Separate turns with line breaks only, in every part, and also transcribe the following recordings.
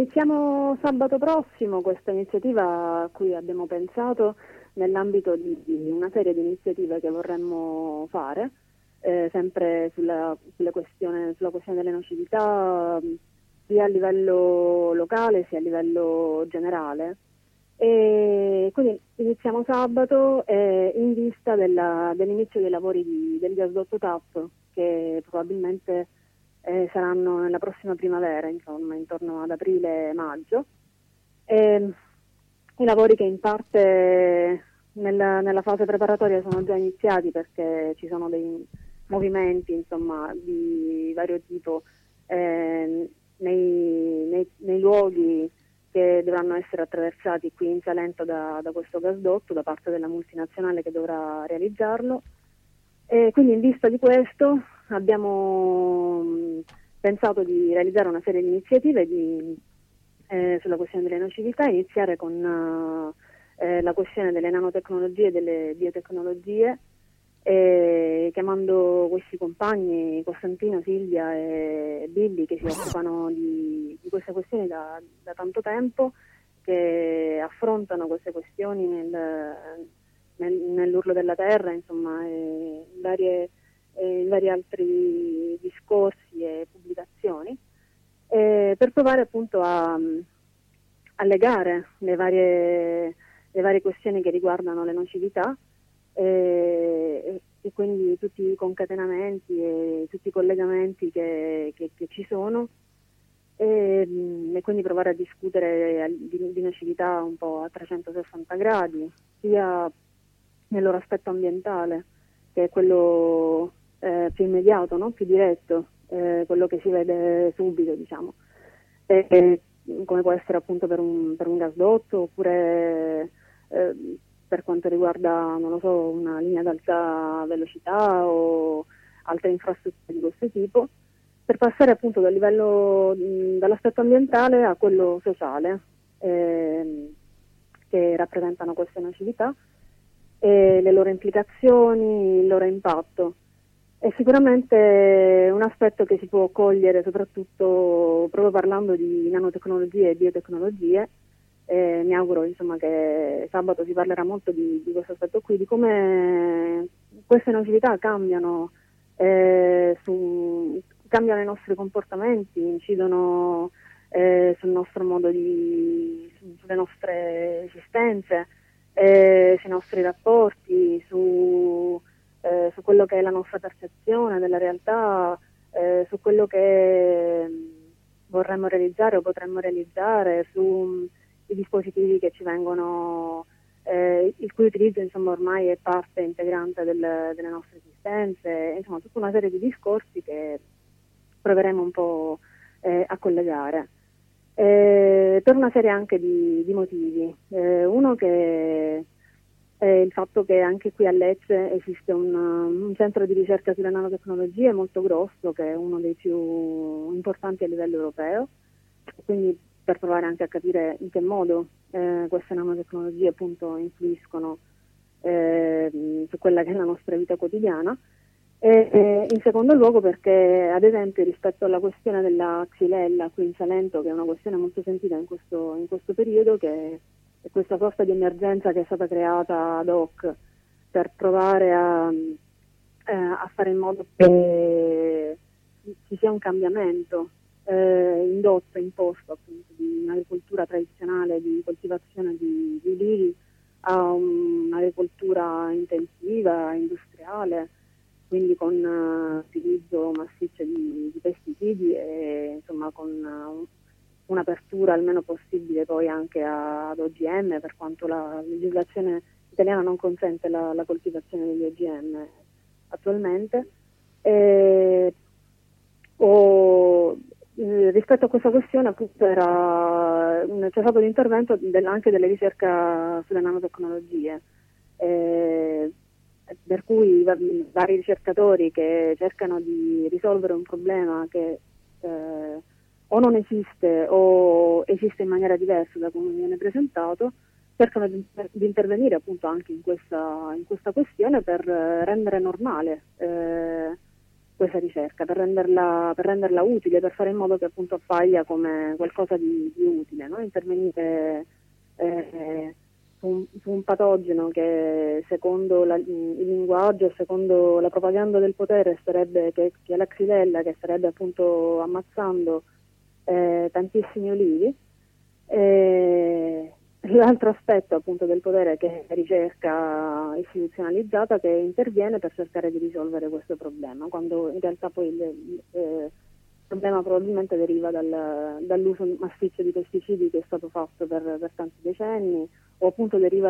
iniziamo sabato prossimo questa iniziativa a cui abbiamo pensato nell'ambito di una serie di iniziative che vorremmo fare, sempre sulla questione delle nocività, sia a livello locale sia a livello generale. E quindi iniziamo sabato in vista dell'inizio dei lavori del gasdotto TAP, che probabilmente saranno nella prossima primavera, insomma, intorno ad aprile-maggio. I lavori che in parte nella fase preparatoria sono già iniziati, perché ci sono dei movimenti, insomma, di vario tipo nei luoghi che dovranno essere attraversati qui in Salento da questo gasdotto da parte della multinazionale che dovrà realizzarlo. E quindi in vista di questo abbiamo pensato di realizzare una serie di iniziative sulla questione delle nocività, iniziare con la questione delle nanotecnologie e delle biotecnologie, chiamando questi compagni, Costantino, Silvia e Billy, che si occupano di queste questioni da tanto tempo, che affrontano queste questioni nell'urlo della terra, insomma, in vari altri discorsi e pubblicazioni, per provare appunto a legare le varie questioni che riguardano le nocività, e quindi tutti i concatenamenti e tutti i collegamenti che ci sono, e quindi provare a discutere di nocività un po' a 360 gradi, sia nel loro aspetto ambientale, che è quello più immediato, no? Più diretto, quello che si vede subito, diciamo, come può essere appunto per un gasdotto, oppure per quanto riguarda, non lo so, una linea ad alta velocità o altre infrastrutture di questo tipo, per passare appunto dall'aspetto ambientale a quello sociale, che rappresentano queste nocività, e le loro implicazioni, il loro impatto. È sicuramente un aspetto che si può cogliere soprattutto proprio parlando di nanotecnologie e biotecnologie. Mi auguro, insomma, che sabato si parlerà molto di questo aspetto qui, di come queste nocività cambiano i nostri comportamenti, incidono sul nostro modo sulle nostre esistenze, sui nostri rapporti, su quello che è la nostra percezione della realtà, su quello che vorremmo realizzare o potremmo realizzare, sui dispositivi che ci vengono, il cui utilizzo, insomma, ormai è parte integrante delle nostre esistenze, insomma tutta una serie di discorsi che proveremo un po' a collegare. Per una serie anche di motivi. Uno che è il fatto che anche qui a Lecce esiste un centro di ricerca sulle nanotecnologie molto grosso, che è uno dei più importanti a livello europeo, quindi per provare anche a capire in che modo queste nanotecnologie appunto influiscono su quella che è la nostra vita quotidiana. E in secondo luogo perché, ad esempio, rispetto alla questione della xylella qui in Salento, che è una questione molto sentita in questo periodo, che è questa sorta di emergenza che è stata creata ad hoc per provare a fare in modo che ci sia un cambiamento indotto, imposto appunto, di un'agricoltura tradizionale di coltivazione di ulivi a un'agricoltura intensiva, industriale, quindi con utilizzo massiccio di pesticidi e, insomma, con un'apertura al meno possibile poi anche ad OGM, per quanto la legislazione italiana non consente la coltivazione degli OGM attualmente. Rispetto a questa questione appunto c'è stato l'intervento anche delle ricerche sulle nanotecnologie, per cui vari ricercatori che cercano di risolvere un problema che o non esiste o esiste in maniera diversa da come viene presentato, cercano di intervenire appunto anche in questa questione per rendere normale questa ricerca, per renderla utile, per fare in modo che appunto appaia come qualcosa di utile, no? Intervenire su un patogeno che secondo il linguaggio, secondo la propaganda del potere che è la xylella, che starebbe appunto ammazzando tantissimi olivi. L'altro aspetto appunto del potere, che è la ricerca istituzionalizzata, che interviene per cercare di risolvere questo problema, quando in realtà poi il problema probabilmente deriva dall'uso massiccio di pesticidi che è stato fatto per tanti decenni, o appunto deriva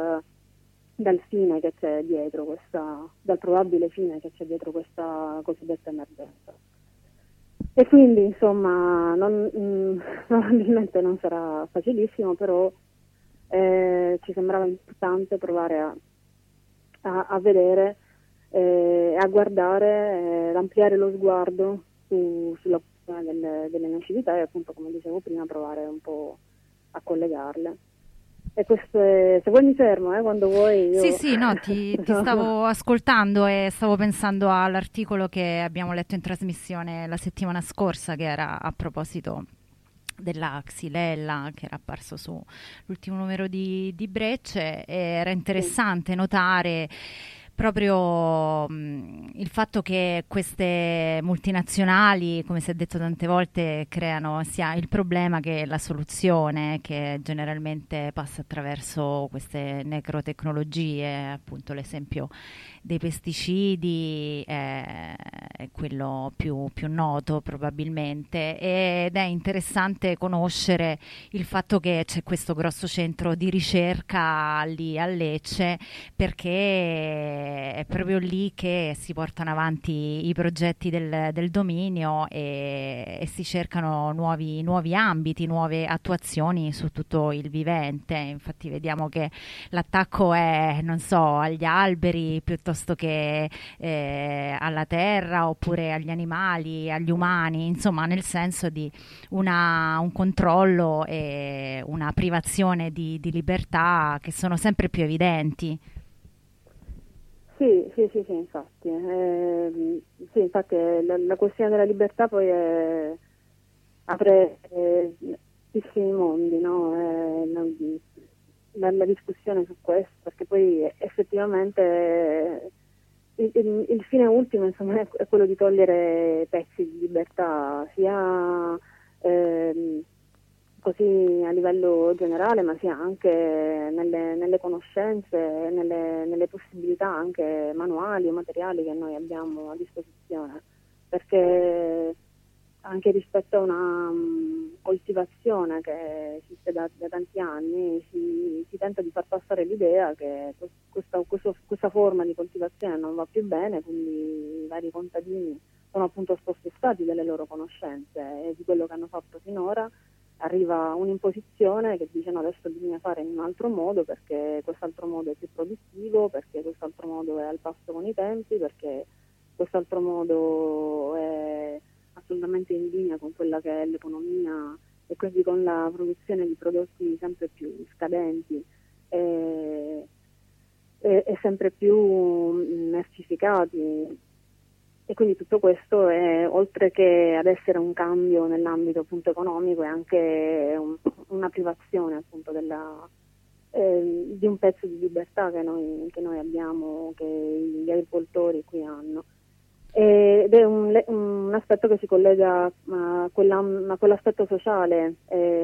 dal fine che c'è dietro dal probabile fine che c'è dietro questa cosiddetta emergenza. E quindi insomma probabilmente non sarà facilissimo, però ci sembrava importante provare a vedere, a guardare, ad ampliare lo sguardo sulla questione delle nocività, e appunto, come dicevo prima, provare un po' a collegarle. E questo è, se vuoi mi fermo, quando vuoi. Io...
Sì, no, ti stavo ascoltando e stavo pensando all'articolo che abbiamo letto in trasmissione la settimana scorsa, che era a proposito della xylella, che era apparso sull'ultimo numero di Brecce. E era
Sì.
interessante notare proprio il fatto che queste multinazionali, come si è detto tante volte, creano sia il problema che la soluzione, che generalmente passa attraverso queste necrotecnologie. Appunto, l'esempio dei pesticidi è quello più noto probabilmente, ed è interessante conoscere il fatto che c'è questo grosso centro di ricerca lì a Lecce, perché è proprio lì che si portano avanti i progetti del dominio, e si cercano nuovi ambiti, nuove attuazioni su tutto il vivente. Infatti vediamo che l'attacco è, non so, agli alberi piuttosto che alla terra, oppure agli animali, agli umani, insomma, nel senso di un controllo e una privazione di libertà che sono sempre più evidenti.
Sì, infatti. Sì, infatti la questione della libertà poi apre tantissimi mondi, no? La discussione su questo, perché poi effettivamente il fine ultimo, insomma, è quello di togliere pezzi di libertà, sia ehm, così a livello generale, ma sia anche nelle conoscenze, nelle possibilità anche manuali o materiali che noi abbiamo a disposizione, perché anche rispetto a una coltivazione che esiste da tanti anni, si tenta di far passare l'idea che questa forma di coltivazione non va più bene, quindi i vari contadini sono appunto spostati delle loro conoscenze e di quello che hanno fatto finora. Arriva un'imposizione che dice no, adesso bisogna fare in un altro modo, perché quest'altro modo è più produttivo, perché quest'altro modo è al passo con i tempi, perché quest'altro modo è assolutamente in linea con quella che è l'economia, e quindi con la produzione di prodotti sempre più scadenti e sempre più mercificati. E quindi tutto questo è, oltre che ad essere un cambio nell'ambito appunto economico, è anche una privazione appunto di un pezzo di libertà che noi abbiamo, che gli agricoltori qui hanno. Ed è un aspetto che si collega a quell'aspetto sociale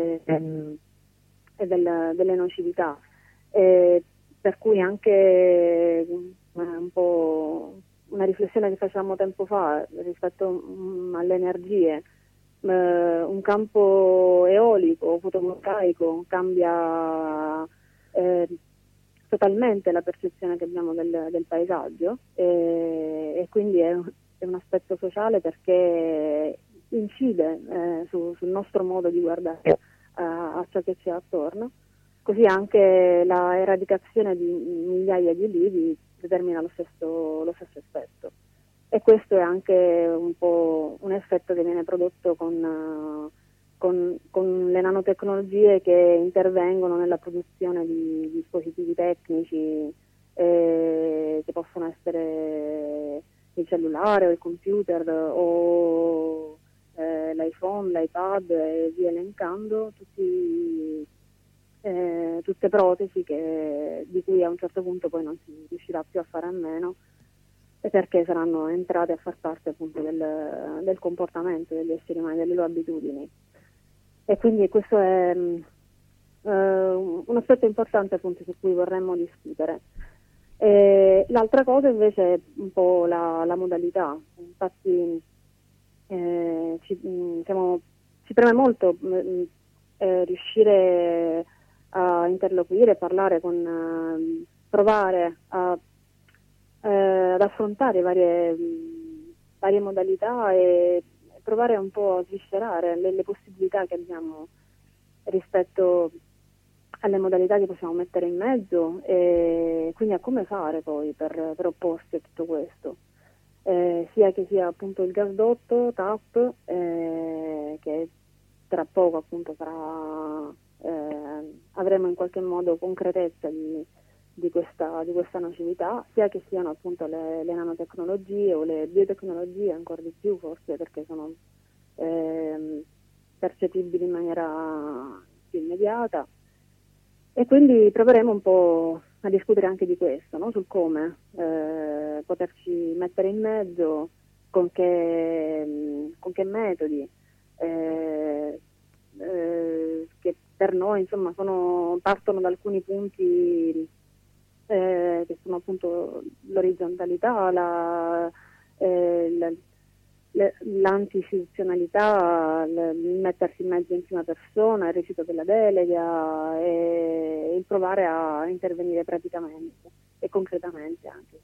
e delle nocività, per cui anche un po' una riflessione che facevamo tempo fa rispetto alle energie. Un campo eolico o fotovoltaico cambia totalmente la percezione che abbiamo del paesaggio, e quindi è un aspetto sociale, perché incide sul nostro modo di guardare a ciò che c'è attorno. Così anche la eradicazione di migliaia di ulivi determina lo stesso effetto. E questo è anche un po' un effetto che viene prodotto con le nanotecnologie che intervengono nella produzione di dispositivi tecnici che possono essere il cellulare o il computer o l'iPhone, l'iPad e via elencando, tutte protesi di cui a un certo punto poi non si riuscirà più a fare a meno, perché saranno entrate a far parte appunto del comportamento degli esseri umani, delle loro abitudini. E quindi questo è un aspetto importante appunto su cui vorremmo discutere. L'altra cosa invece è un po' la modalità. Infatti ci preme molto riuscire a interloquire, parlare provare ad affrontare varie modalità e provare un po' a sviscerare le possibilità che abbiamo rispetto alle modalità che possiamo mettere in mezzo e quindi a come fare poi per opporsi a tutto questo. Sia che sia appunto il gasdotto TAP, che tra poco appunto avremo in qualche modo concretezza di questa nocività, sia che siano appunto le nanotecnologie o le biotecnologie, ancora di più forse perché sono percepibili in maniera più immediata. E quindi proveremo un po' a discutere anche di questo, no? Sul come poterci mettere in mezzo, con che metodi, che per noi insomma partono da alcuni punti che sono appunto l'orizzontalità, l'anti-istituzionalità, il mettersi in mezzo in prima persona, il rifiuto della delega e il provare a intervenire praticamente e concretamente anche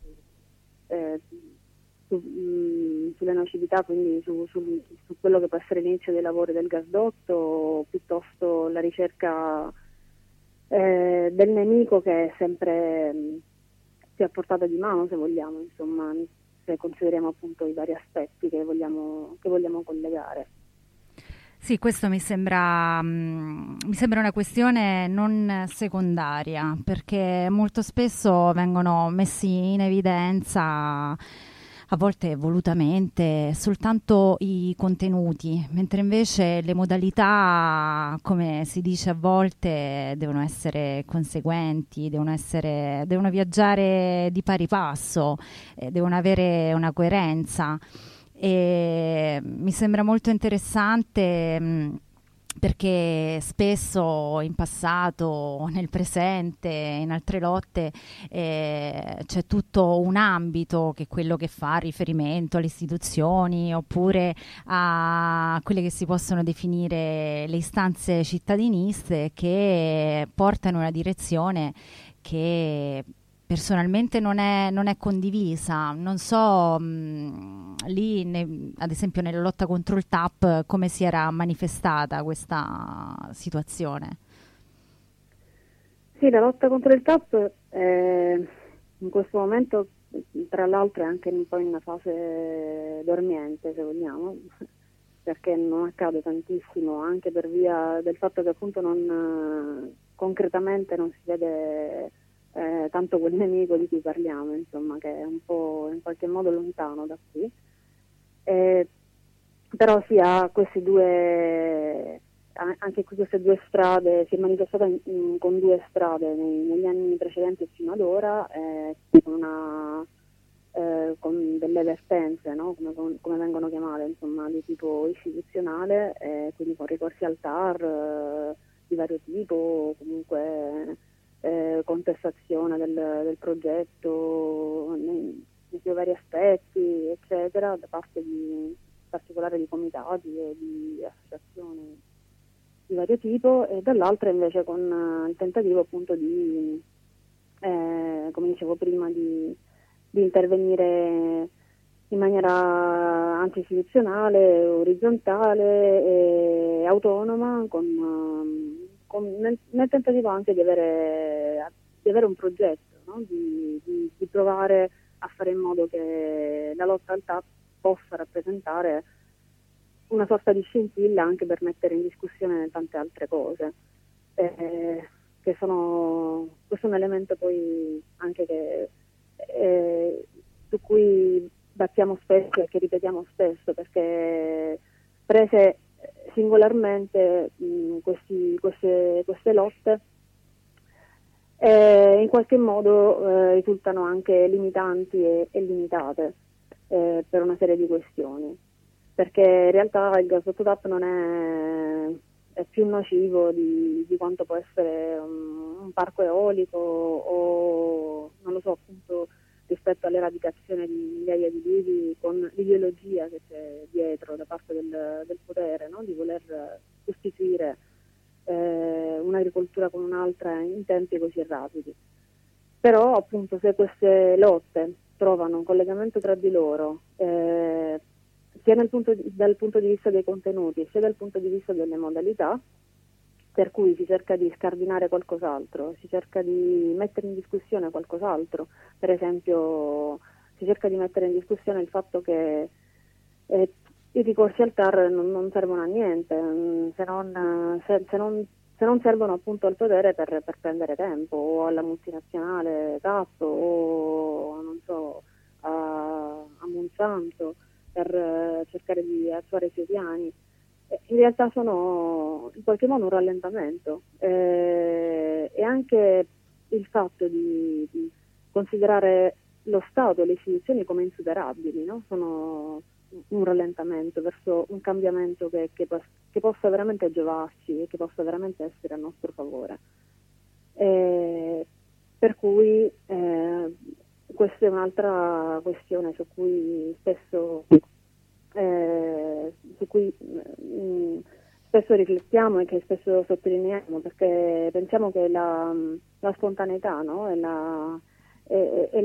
sulle nocività, quindi su quello che può essere l'inizio dei lavori del gasdotto, piuttosto la ricerca del nemico che è sempre più a portata di mano, se vogliamo, insomma, se consideriamo appunto i vari aspetti che vogliamo collegare.
Sì, questo mi sembra una questione non secondaria, perché molto spesso vengono messi in evidenza, a volte volutamente, soltanto i contenuti, mentre invece le modalità, come si dice a volte, devono essere conseguenti, devono viaggiare di pari passo, devono avere una coerenza. E mi sembra molto interessante perché spesso in passato, nel presente, in altre lotte c'è tutto un ambito che è quello che fa riferimento alle istituzioni oppure a quelle che si possono definire le istanze cittadiniste che portano in una direzione che personalmente non è condivisa. Non so, lì, ad esempio, nella lotta contro il TAP, come si era manifestata questa situazione?
Sì, la lotta contro il TAP in questo momento, tra l'altro, è anche un po' in una fase dormiente, se vogliamo, perché non accade tantissimo, anche per via del fatto che appunto concretamente non si vede tanto quel nemico di cui parliamo, insomma, che è un po' in qualche modo lontano da qui. Però sì, anche queste due strade, si è manifestata con due strade negli anni precedenti fino ad ora, con delle vertenze, no? come vengono chiamate, insomma, di tipo istituzionale, quindi con ricorsi al TAR di vario tipo, comunque contestazione del progetto nei suoi vari aspetti, eccetera, da parte in particolare di comitati e di associazioni di vario tipo, e dall'altra invece con il tentativo appunto come dicevo prima, di intervenire in maniera anti-istituzionale, orizzontale e autonoma, nel tentativo anche di avere un progetto, no? di provare a fare in modo che la lotta al TAP possa rappresentare una sorta di scintilla anche per mettere in discussione tante altre cose, questo è un elemento poi anche su cui battiamo spesso e che ripetiamo spesso, perché prese singolarmente queste lotte in qualche modo risultano anche limitanti e limitate per una serie di questioni, perché in realtà il gasdotto TAP non è più nocivo di quanto può essere un parco eolico o, non lo so, appunto, rispetto all'eradicazione di migliaia di ulivi, con l'ideologia che c'è dietro da parte del potere, no? Di voler sostituire un'agricoltura con un'altra in tempi così rapidi. Però appunto se queste lotte trovano un collegamento tra di loro, sia dal punto di vista dei contenuti sia dal punto di vista delle modalità, per cui si cerca di scardinare qualcos'altro, si cerca di mettere in discussione qualcos'altro, per esempio si cerca di mettere in discussione il fatto che i ricorsi al TAR non servono a niente, se non servono appunto al potere per prendere tempo, o alla multinazionale TAP, o non so, a Monsanto, per cercare di attuare i suoi piani. In realtà sono in qualche modo un rallentamento, e anche il fatto di considerare lo Stato e le istituzioni come insuperabili, no? Sono un rallentamento verso un cambiamento che possa veramente giovarci e che possa veramente essere a nostro favore. Per cui questa è un'altra questione su cui spesso riflettiamo e che spesso sottolineiamo, perché pensiamo che la spontaneità, no? E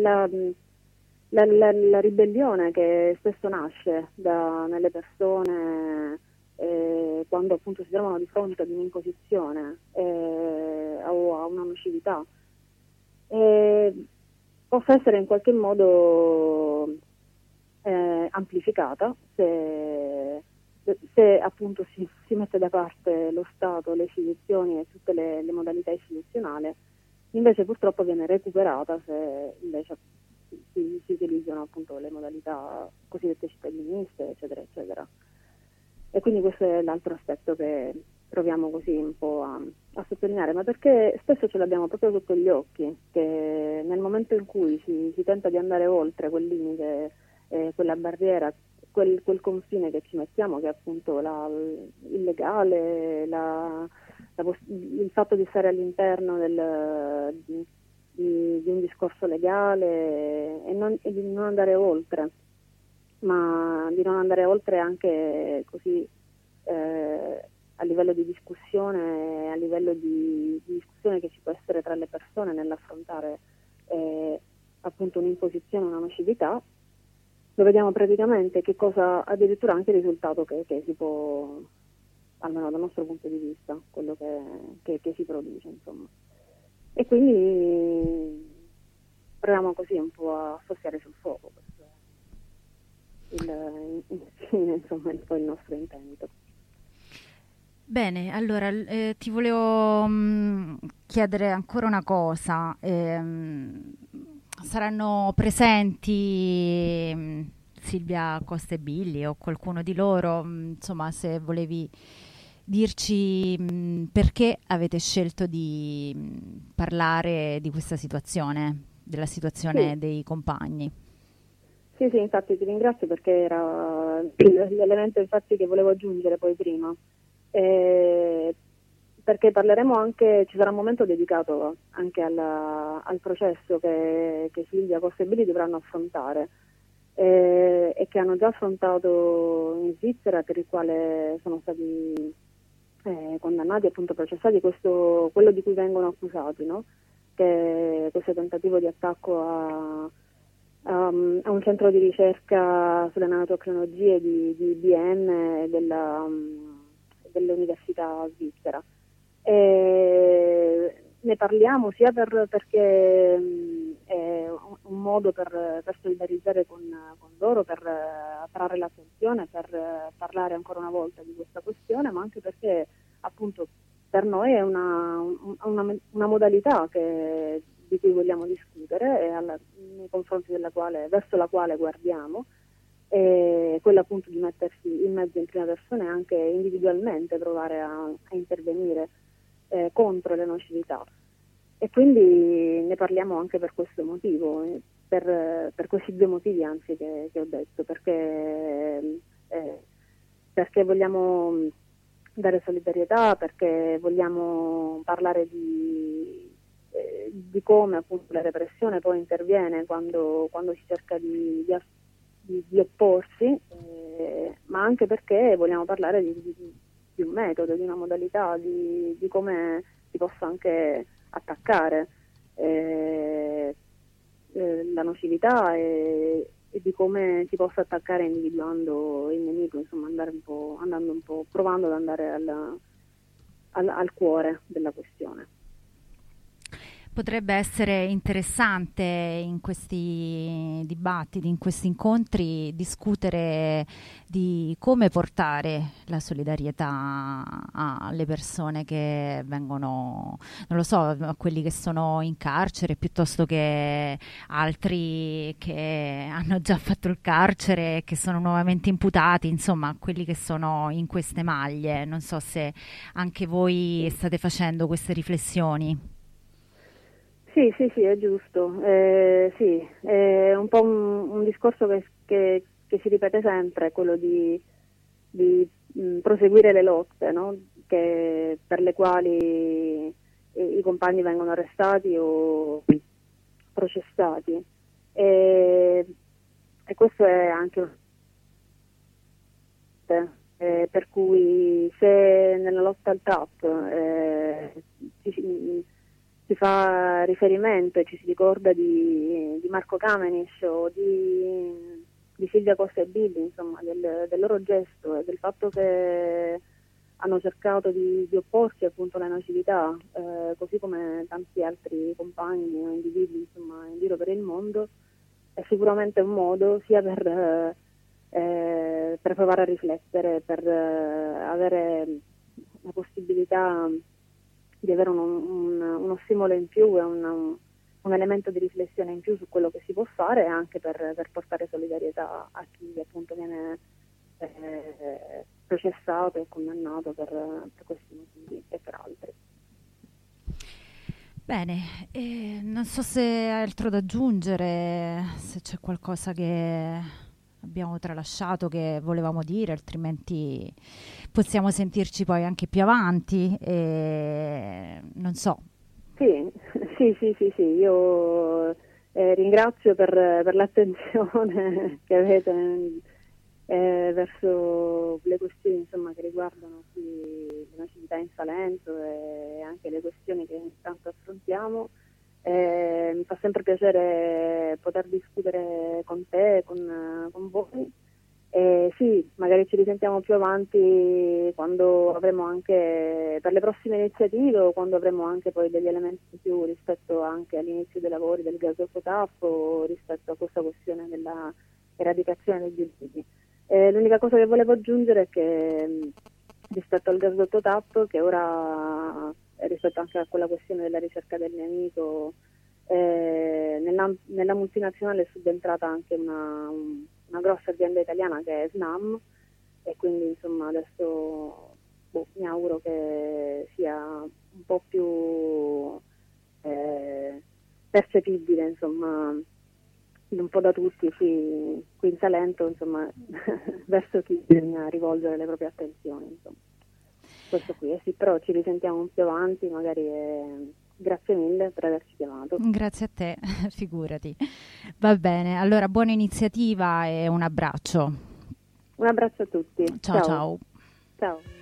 la ribellione che spesso nasce nelle persone quando appunto si trovano di fronte ad un'imposizione o a una nocività, possa essere in qualche modo amplificata se appunto si mette da parte lo Stato, le istituzioni e tutte le modalità istituzionali. Invece purtroppo viene recuperata se invece si utilizzano appunto le modalità cosiddette cittadiniste, eccetera, eccetera. E quindi questo è l'altro aspetto che proviamo così un po' a sottolineare, ma perché spesso ce l'abbiamo proprio sotto gli occhi, che nel momento in cui si tenta di andare oltre quel limite, quella barriera, quel confine che ci mettiamo, che è appunto il legale, il fatto di stare all'interno di un discorso legale e di non andare oltre, ma di non andare oltre anche così a livello di discussione, a livello di discussione che ci può essere tra le persone nell'affrontare appunto un'imposizione, una nocività. Lo vediamo praticamente che cosa, addirittura anche il risultato che si può, almeno dal nostro punto di vista, quello che si produce, insomma. E quindi proviamo così un po' a soffiare sul fuoco, questo è infine, insomma, un po' il nostro intento.
Bene, allora ti volevo chiedere ancora una cosa. Saranno presenti Silvia Costa e Billy o qualcuno di loro? Insomma, se volevi dirci perché avete scelto di parlare di questa situazione, della situazione dei compagni.
Sì, infatti ti ringrazio, perché era l'elemento infatti che volevo aggiungere poi prima. Perché parleremo anche, ci sarà un momento dedicato anche al processo che Silvia Costa e Billy dovranno affrontare e che hanno già affrontato in Svizzera, per il quale sono stati condannati, appunto processati, quello di cui vengono accusati, no? Che è questo tentativo di attacco a un centro di ricerca sulle nanotecnologie di IBM e dell'università svizzera. Ne parliamo sia perché è un modo per solidarizzare con loro, per attrarre l'attenzione, per parlare ancora una volta di questa questione, ma anche perché appunto per noi è una modalità di cui vogliamo discutere e nei confronti verso la quale guardiamo, e quello appunto di mettersi in mezzo in prima persona e anche individualmente provare a intervenire contro le nocività. E quindi ne parliamo anche per questo motivo, per questi due motivi anzi che ho detto, perché vogliamo dare solidarietà, perché vogliamo parlare di come appunto la repressione poi interviene quando si cerca di opporsi, ma anche perché vogliamo parlare di un metodo, di una modalità, di come si possa anche attaccare la nocività e di come si possa attaccare individuando il nemico, insomma andando un po', provando ad andare al cuore della questione.
Potrebbe essere interessante in questi dibattiti, in questi incontri, discutere di come portare la solidarietà alle persone che vengono, non lo so, a quelli che sono in carcere, piuttosto che altri che hanno già fatto il carcere e che sono nuovamente imputati, insomma, quelli che sono in queste maglie. Non so se anche voi state facendo queste riflessioni.
Sì, è giusto. Sì, è un po' un discorso che si ripete sempre, quello di proseguire le lotte, no? Per le quali i compagni vengono arrestati o processati. E questo è anche per cui se nella lotta al TAP si fa riferimento e ci si ricorda di Marco Kamenisch o di Silvia Costa e Billy, insomma, del loro gesto e del fatto che hanno cercato di opporsi appunto alla nocività, così come tanti altri compagni o individui, insomma, in giro per il mondo, è sicuramente un modo sia per provare a riflettere, per avere la possibilità di avere uno stimolo in più e un elemento di riflessione in più su quello che si può fare, e anche per portare solidarietà a chi appunto viene processato e condannato per questi motivi e per altri.
Bene, non so se hai altro da aggiungere, se c'è qualcosa che abbiamo tralasciato che volevamo dire, altrimenti possiamo sentirci poi anche più avanti. Non so.
Sì, io ringrazio per l'attenzione che avete verso le questioni, insomma, che riguardano qui le nocività in Salento e anche le questioni che intanto affrontiamo. Mi fa sempre piacere poter discutere con te, con voi. Sì, magari ci risentiamo più avanti quando avremo anche per le prossime iniziative, o quando avremo anche poi degli elementi in più rispetto anche all'inizio dei lavori del gasdotto TAP, o rispetto a questa questione della eradicazione degli ulivi. L'unica cosa che volevo aggiungere è che rispetto al gasdotto TAP, che ora rispetto anche a quella questione della ricerca del nemico, nella multinazionale è subentrata anche una grossa azienda italiana che è Snam, e quindi insomma adesso mi auguro che sia un po' più percepibile, insomma, un po' da tutti qui in Salento, insomma, verso chi bisogna rivolgere le proprie attenzioni, insomma. Questo qui, sì, però ci risentiamo più avanti, magari. Grazie mille per averci chiamato.
Grazie a te, figurati. Va bene, allora buona iniziativa e un abbraccio.
Un abbraccio a tutti.
Ciao.
Ciao.